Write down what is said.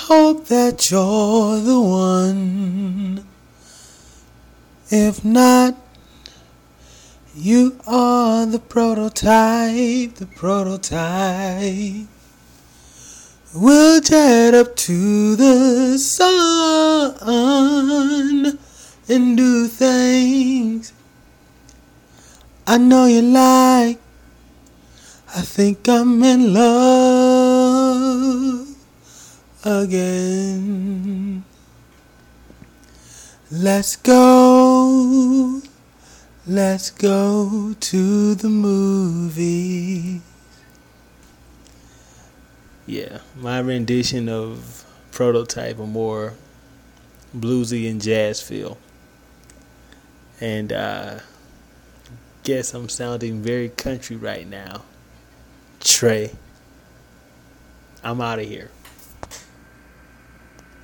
hope that you're the one. If not, you are the prototype, the prototype. We'll jet up to the sun and do things I know you like. I think I'm in love again. Let's go to the movie. Yeah, my rendition of Prototype, a more bluesy and jazz feel. And guess I'm sounding very country right now. Trey, I'm out of here.